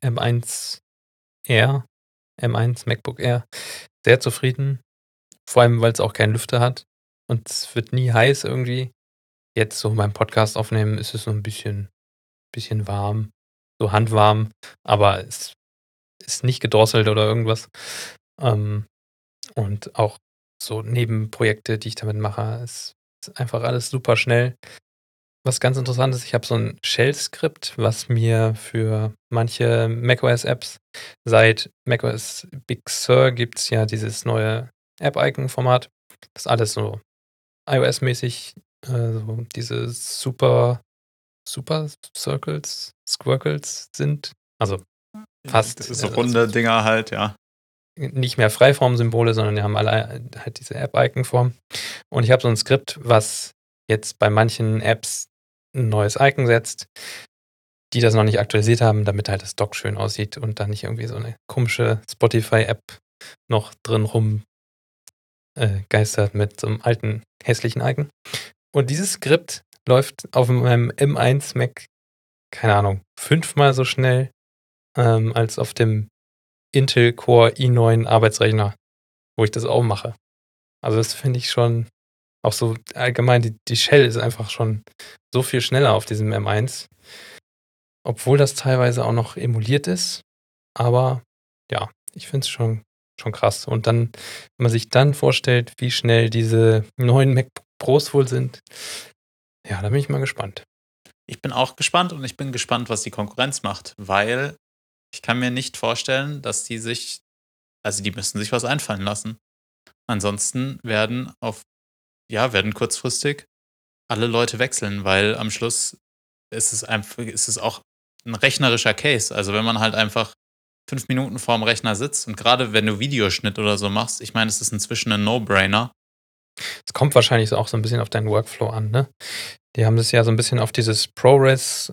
Air M1 MacBook Air sehr zufrieden, vor allem, weil es auch keinen Lüfter hat und es wird nie heiß irgendwie. Jetzt so beim Podcast aufnehmen ist es so ein bisschen warm, so handwarm, aber es ist nicht gedrosselt oder irgendwas. Ähm, und auch so Nebenprojekte, die ich damit mache, ist einfach alles super schnell. Was ganz interessant ist, ich habe so 'n Shell-Skript, was mir für manche macOS-Apps seit macOS Big Sur gibt's ja dieses neue App-Icon-Format, das alles so iOS-mäßig, so diese Super Circles, Squircles sind. Also, fast, So also runde Dinger halt, ja. nicht mehr Freiform-Symbole, sondern die haben alle halt diese App-Icon-Form. Und ich habe so 'n Skript, was jetzt bei manchen Apps 'n neues Icon setzt, die das noch nicht aktualisiert haben, damit halt das Dock schön aussieht und da nicht irgendwie so 'ne komische Spotify-App noch drin geistert mit so 'nem alten hässlichen Icon. Und dieses Skript läuft auf meinem M1 Mac, keine Ahnung, fünfmal so schnell, als auf dem Intel Core i9 Arbeitsrechner, wo ich das auch mache. Also, das finde ich schon auch so allgemein, die Shell ist einfach schon so viel schneller auf diesem M1, obwohl das teilweise auch noch emuliert ist. Aber ja, ich finde es schon krass. Und dann, wenn man sich dann vorstellt, wie schnell diese neuen MacBook Pros wohl sind, ja, da bin ich mal gespannt. Ich bin auch gespannt und ich bin gespannt, was die Konkurrenz macht, weil ich kann mir nicht vorstellen, dass die sich, also die müssen sich was einfallen lassen. Ansonsten werden kurzfristig alle Leute wechseln, weil am Schluss ist es auch ein rechnerischer Case. Also, wenn man halt einfach 5 Minuten vorm Rechner sitzt und gerade wenn du Videoschnitt oder so machst, ich meine, es ist inzwischen ein No-Brainer. Es kommt wahrscheinlich so auch so ein bisschen auf deinen Workflow an, ne? Die haben das ja so ein bisschen auf dieses ProRes,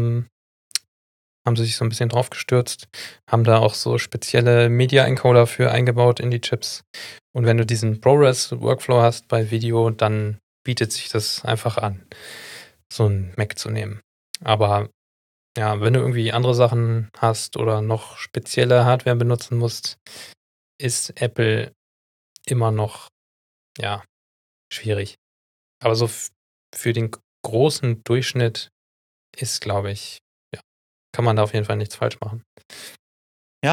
haben sie sich so ein bisschen drauf gestürzt, haben da auch so spezielle Media Encoder für eingebaut in die Chips. Und wenn du diesen ProRes-Workflow hast bei Video, dann bietet sich das einfach an, so 'n Mac zu nehmen. Aber ja, wenn du irgendwie andere Sachen hast oder noch spezielle Hardware benutzen musst, ist Apple immer noch, ja, schwierig. Aber so für den großen Durchschnitt ist, glaube ich, ja, kann man da auf jeden Fall nichts falsch machen. Ja,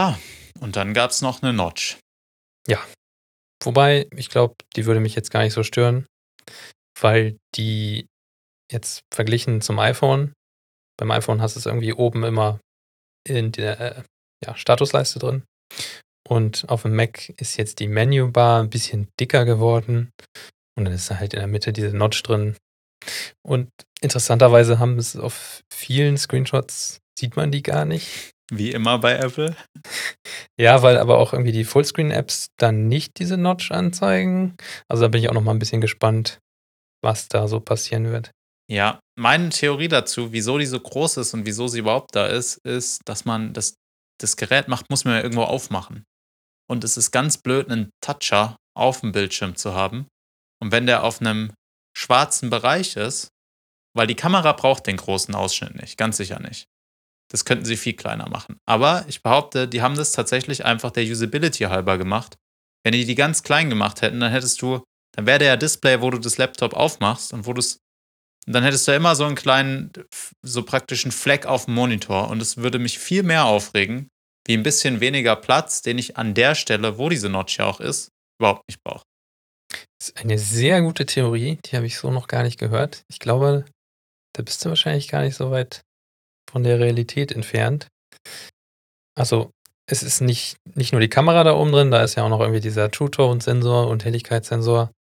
Und dann gab es noch eine Notch. Ja. Wobei, ich glaube, die würde mich jetzt gar nicht so stören, weil die jetzt verglichen zum iPhone, beim iPhone hast du es irgendwie oben immer in der Statusleiste drin. Und auf dem Mac ist jetzt die Menübar ein bisschen dicker geworden und dann ist da halt in der Mitte diese Notch drin. Und interessanterweise haben es auf vielen Screenshots sieht man die gar nicht. Wie immer bei Apple. Ja, weil aber auch irgendwie die Fullscreen-Apps dann nicht diese Notch anzeigen. Also, da bin ich auch noch mal 'n bisschen gespannt, was da so passieren wird. Ja, meine Theorie dazu, wieso die so groß ist und wieso sie überhaupt da ist, dass man das Gerät muss man ja irgendwo aufmachen. Und es ist ganz blöd, einen Toucher auf dem Bildschirm zu haben. Und wenn der auf einem schwarzen Bereich ist, weil die Kamera braucht den großen Ausschnitt nicht, ganz sicher nicht. Das könnten sie viel kleiner machen. Aber ich behaupte, die haben das tatsächlich einfach der Usability halber gemacht. Wenn die ganz klein gemacht hätten, dann wäre der Display, wo du das Laptop aufmachst und dann hättest du ja immer so einen kleinen, so praktischen Fleck auf dem Monitor und es würde mich viel mehr aufregen, wie ein bisschen weniger Platz, den ich an der Stelle, wo diese Notch ja auch ist, überhaupt nicht brauche. Das ist eine sehr gute Theorie, die habe ich so noch gar nicht gehört. Ich glaube, da bist du wahrscheinlich gar nicht so weit von der Realität entfernt. Also, es ist nicht nur die Kamera da oben drin, da ist ja auch noch irgendwie dieser True-Tone-Sensor und Helligkeitssensor.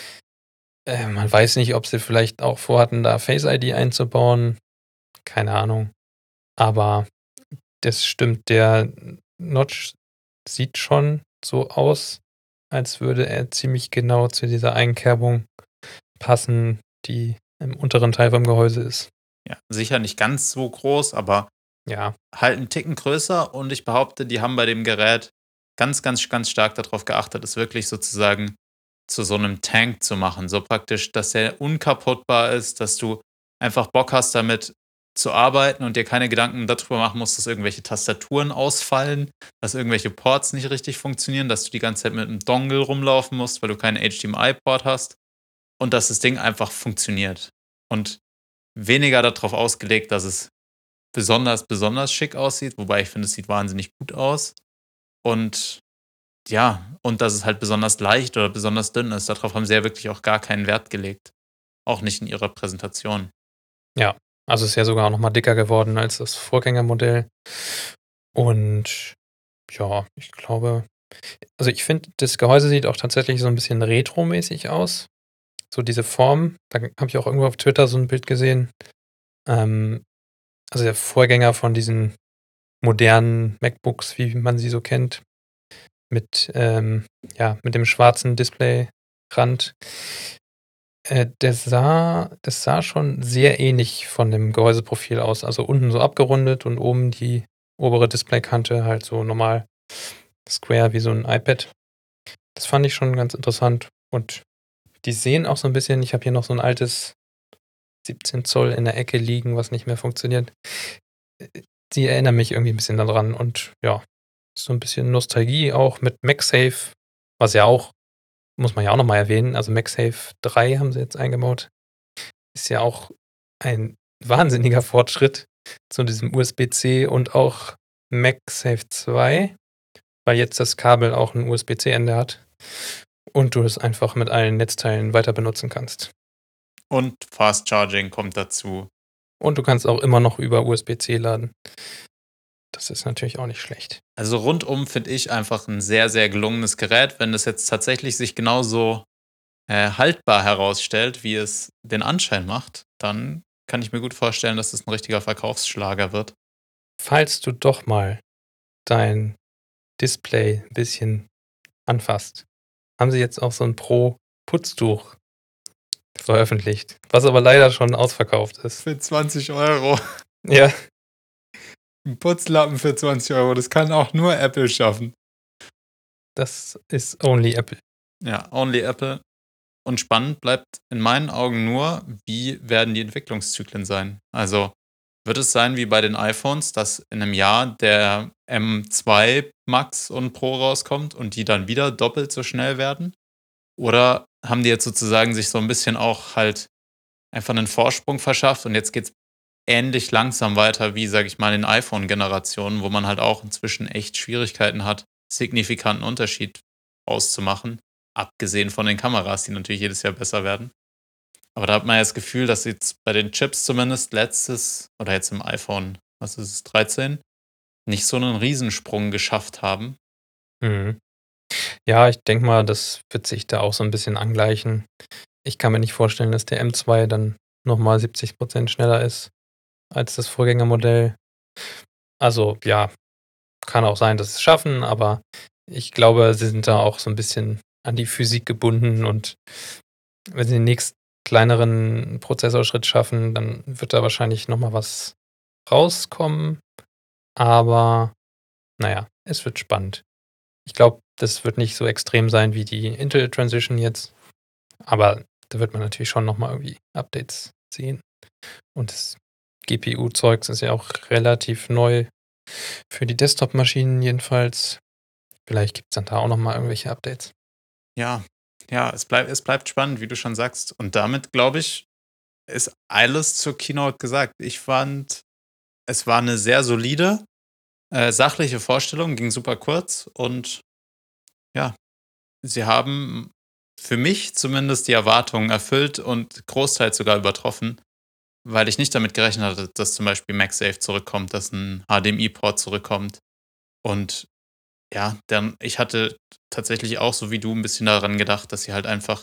Man weiß nicht, ob sie vielleicht auch vorhatten, da Face ID einzubauen. Keine Ahnung. Aber das stimmt, der Notch sieht schon so aus, als würde er ziemlich genau zu dieser Einkerbung passen, die im unteren Teil vom Gehäuse ist. Ja, sicher nicht ganz so groß, aber Ja, halt einen Ticken größer und ich behaupte, die haben bei dem Gerät ganz, ganz, ganz stark darauf geachtet, es wirklich sozusagen zu so einem Tank zu machen. So praktisch, dass er unkaputtbar ist, dass du einfach Bock hast, damit zu arbeiten und dir keine Gedanken darüber machen musst, dass irgendwelche Tastaturen ausfallen, dass irgendwelche Ports nicht richtig funktionieren, dass du die ganze Zeit mit einem Dongle rumlaufen musst, weil du keinen HDMI-Port hast und dass das Ding einfach funktioniert. Und weniger darauf ausgelegt, dass es besonders, besonders schick aussieht, wobei ich finde, es sieht wahnsinnig gut aus. Und ja, und dass es halt besonders leicht oder besonders dünn ist. Darauf haben sie ja wirklich auch gar keinen Wert gelegt. Auch nicht in ihrer Präsentation. ja. Also ist ja sogar auch noch mal dicker geworden als das Vorgängermodell. Und ja, ich glaube, also ich finde, das Gehäuse sieht auch tatsächlich so ein bisschen retromäßig aus. So diese Form, da habe ich auch irgendwo auf Twitter so ein Bild gesehen. Ähm, also der Vorgänger von diesen modernen MacBooks, wie man sie so kennt, mit, mit dem schwarzen Displayrand. Das sah schon sehr ähnlich von dem Gehäuseprofil aus. Also unten so abgerundet und oben die obere Displaykante halt so normal square wie so ein iPad. Das fand ich schon ganz interessant und die sehen auch so ein bisschen, ich habe hier noch so ein altes 17 Zoll in der Ecke liegen, was nicht mehr funktioniert. Die erinnern mich irgendwie 'n bisschen da dran und ja, so 'n bisschen Nostalgie auch mit MagSafe, was ja auch muss man ja auch noch mal erwähnen, also MagSafe 3 haben sie jetzt eingebaut. Ist ja auch ein wahnsinniger Fortschritt zu diesem USB-C und auch MagSafe 2, weil jetzt das Kabel auch 'n USB-C-Ende hat und du es einfach mit allen Netzteilen weiter benutzen kannst. Und Fast Charging kommt dazu. Und du kannst auch immer noch über USB-C laden. Das ist natürlich auch nicht schlecht. Also rundum finde ich einfach ein sehr, sehr gelungenes Gerät. Wenn das jetzt tatsächlich sich genauso haltbar herausstellt, wie es den Anschein macht, dann kann ich mir gut vorstellen, dass es ein richtiger Verkaufsschlager wird. Falls du doch mal dein Display 'n bisschen anfasst, haben sie jetzt auch so 'n Pro-Putztuch veröffentlicht, was aber leider schon ausverkauft ist. Für 20 €. Ja, Ein Putzlappen für 20 €. Das kann auch nur Apple schaffen. das ist only Apple. Ja, only Apple. Und spannend bleibt in meinen Augen nur, wie werden die Entwicklungszyklen sein? Also wird es sein wie bei den iPhones, dass in einem Jahr der M2 Max und Pro rauskommt und die dann wieder doppelt so schnell werden? Oder haben die jetzt sozusagen sich so ein bisschen auch halt einfach einen Vorsprung verschafft und jetzt geht's ähnlich langsam weiter wie, sage ich mal, in den iPhone-Generationen, wo man halt auch inzwischen echt Schwierigkeiten hat, signifikanten Unterschied auszumachen, abgesehen von den Kameras, die natürlich jedes Jahr besser werden. Aber da hat man ja das Gefühl, dass jetzt bei den Chips zumindest letztes oder jetzt im iPhone, was ist es, 13, nicht so einen Riesensprung geschafft haben. Mhm. Ja, ich denke mal, das wird sich da auch so ein bisschen angleichen. Ich kann mir nicht vorstellen, dass der M2 dann noch mal 70 schneller ist als das Vorgängermodell. Also, ja, kann auch sein, dass sie es schaffen, aber ich glaube, sie sind da auch so ein bisschen an die Physik gebunden und wenn sie den nächsten kleineren Prozessorschritt schaffen, dann wird da wahrscheinlich noch mal was rauskommen, aber na ja, es wird spannend. Ich glaube, das wird nicht so extrem sein wie die Intel Transition jetzt, aber da wird man natürlich schon noch mal irgendwie Updates sehen und das GPU-Zeugs ist ja auch relativ neu für die Desktop-Maschinen jedenfalls. Vielleicht gibt's dann da auch noch mal irgendwelche Updates. Ja, ja, es bleibt spannend, wie du schon sagst. Und damit, glaube ich, ist alles zur Keynote gesagt. Ich fand, es war eine sehr solide, sachliche Vorstellung, ging super kurz und ja, sie haben für mich zumindest die Erwartungen erfüllt und großteils sogar übertroffen, weil ich nicht damit gerechnet hatte, dass zum Beispiel MagSafe zurückkommt, dass ein HDMI-Port zurückkommt. Und ja, dann, ich hatte tatsächlich auch so wie du ein bisschen daran gedacht, dass sie halt einfach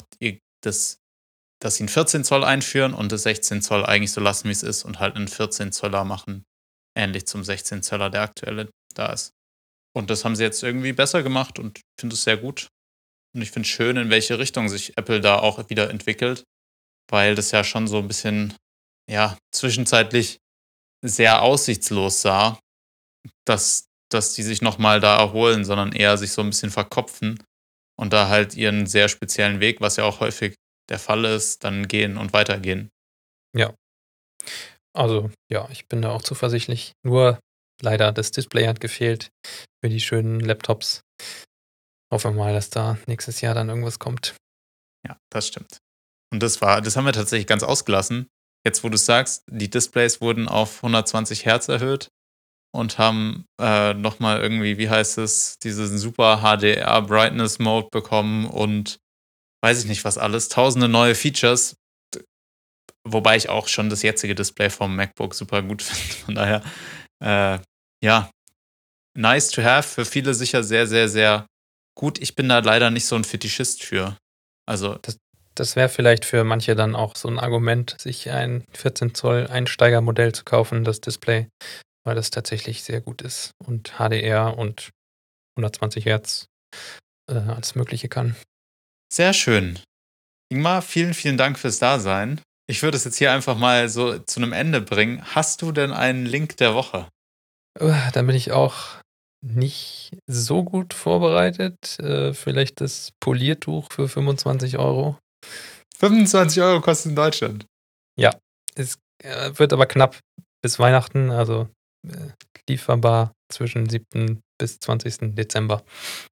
dass sie 'n 14 Zoll einführen und das 16 Zoll eigentlich so lassen, wie es ist und halt 'nen 14 Zöller machen, ähnlich zum 16 Zöller, der aktuelle da ist. Und das haben sie jetzt irgendwie besser gemacht und ich finde es sehr gut. Und ich finde es schön, in welche Richtung sich Apple da auch wieder entwickelt, weil das ja schon so ein bisschen, ja, zwischenzeitlich sehr aussichtslos sah, dass die sich noch mal da erholen, sondern eher sich so ein bisschen verkopfen und da halt ihren sehr speziellen Weg, was ja auch häufig der Fall ist, dann gehen und weitergehen. Ja, also, ja, ich bin da auch zuversichtlich. Nur leider das Display hat gefehlt für die schönen Laptops. Hoffen wir mal, dass da nächstes Jahr dann irgendwas kommt. Ja, das stimmt. Und das haben wir tatsächlich ganz ausgelassen. Jetzt, wo du's sagst, die Displays wurden auf 120 Hertz erhöht und haben, noch mal irgendwie, wie heißt es, diesen super HDR Brightness Mode bekommen und weiß ich nicht was alles, tausende neue Features, wobei ich auch schon das jetzige Display vom MacBook super gut finde. Von daher, äh, ja, nice to have, für viele sicher sehr, sehr, sehr gut. Ich bin da leider nicht so ein Fetischist für. Also, Das wäre vielleicht für manche dann auch so ein Argument, sich ein 14 Zoll Einsteigermodell zu kaufen, das Display, weil das tatsächlich sehr gut ist und HDR und 120 Hertz, alles Mögliche kann. sehr schön. Ingmar, vielen, vielen Dank fürs Dasein. Ich würde es jetzt hier einfach mal so zu einem Ende bringen. Hast du denn einen Link der Woche? Da bin ich auch nicht so gut vorbereitet. Vielleicht das Poliertuch für 25 €. 25 € kostet in Deutschland. Ja, es, wird aber knapp bis Weihnachten, also, äh, lieferbar zwischen 7. bis 20. Dezember.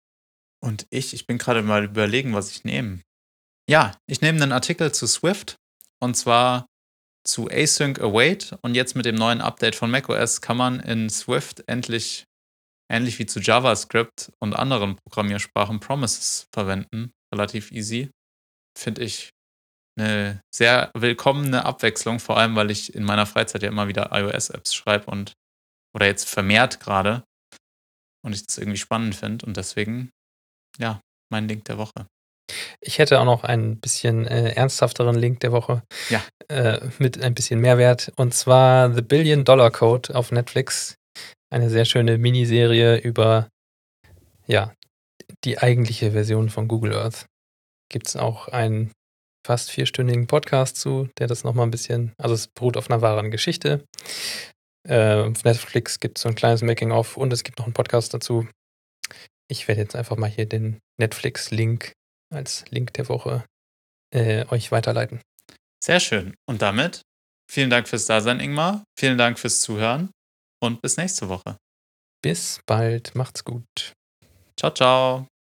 Und ich bin gerade mal überlegen, was ich nehme. Ja, ich nehme einen Artikel zu Swift und zwar zu Async Await und jetzt mit dem neuen Update von macOS kann man in Swift endlich, ähnlich wie zu JavaScript und anderen Programmiersprachen, Promises verwenden. Relativ easy. Finde ich eine sehr willkommene Abwechslung, vor allem, weil ich in meiner Freizeit ja immer wieder iOS-Apps schreibe und oder jetzt vermehrt gerade und ich das irgendwie spannend finde und deswegen, ja, mein Link der Woche. Ich hätte auch noch einen bisschen, ernsthafteren Link der Woche, Ja, mit ein bisschen Mehrwert, und zwar „The Billion-Dollar Code" auf Netflix. Eine sehr schöne Miniserie über, ja, die eigentliche Version von Google Earth. Gibt's auch einen fast vierstündigen Podcast zu, der das noch mal 'n bisschen, also, es beruht auf einer wahren Geschichte. Auf Netflix gibt's so ein kleines Making of und es gibt noch einen Podcast dazu. Ich werde jetzt einfach mal hier den Netflix-Link als Link der Woche, euch weiterleiten. sehr schön. Und damit vielen Dank fürs Dasein, Ingmar. Vielen Dank fürs Zuhören und bis nächste Woche. Bis bald, macht's gut. Ciao, ciao.